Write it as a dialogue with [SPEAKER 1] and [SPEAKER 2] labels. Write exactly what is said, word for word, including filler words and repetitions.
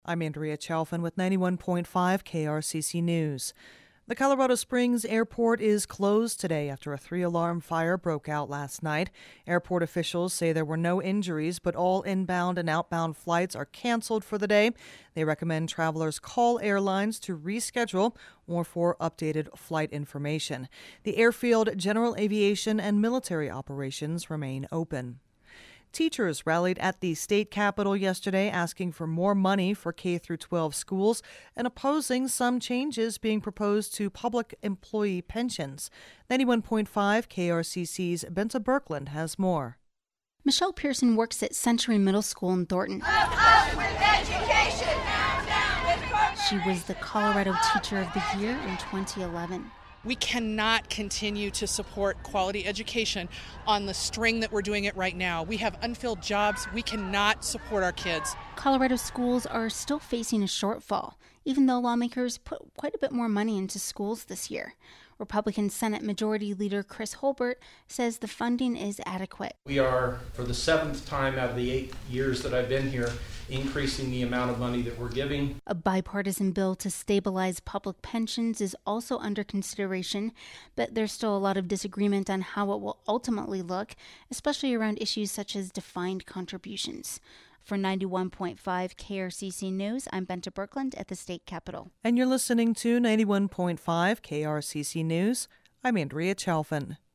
[SPEAKER 1] I'm Andrea Chalfin with ninety-one point five K R C C News. The Colorado Springs Airport is closed today after a three-alarm fire broke out last night. Airport officials say there were no injuries, but all inbound and outbound flights are canceled for the day. They recommend travelers call airlines to reschedule or for updated flight information. The airfield, general aviation, and military operations remain open. Teachers rallied at the state capitol yesterday asking for more money for K through twelve schools and opposing some changes being proposed to public employee pensions. ninety-one point five K R C C's Benta Birkeland has more.
[SPEAKER 2] Michelle Pearson works at Century Middle School in Thornton.
[SPEAKER 3] Up, up with education! Down, down with corporate!
[SPEAKER 2] She was the Colorado Teacher of the Year in twenty eleven.
[SPEAKER 4] We cannot continue to support quality education on the string that we're doing it right now. We have unfilled jobs. We cannot support our kids.
[SPEAKER 2] Colorado schools are still facing a shortfall, even though lawmakers put quite a bit more money into schools this year. Republican Senate Majority Leader Chris Holbert says the funding is adequate.
[SPEAKER 5] We are, for the seventh time out of the eight years that I've been here, increasing the amount of money that we're giving.
[SPEAKER 2] A bipartisan bill to stabilize public pensions is also under consideration, but there's still a lot of disagreement on how it will ultimately look, especially around issues such as defined contributions. For ninety-one point five K R C C News, I'm Benta Birkeland at the state capitol.
[SPEAKER 1] And you're listening to ninety-one point five K R C C News. I'm Andrea Chalfin.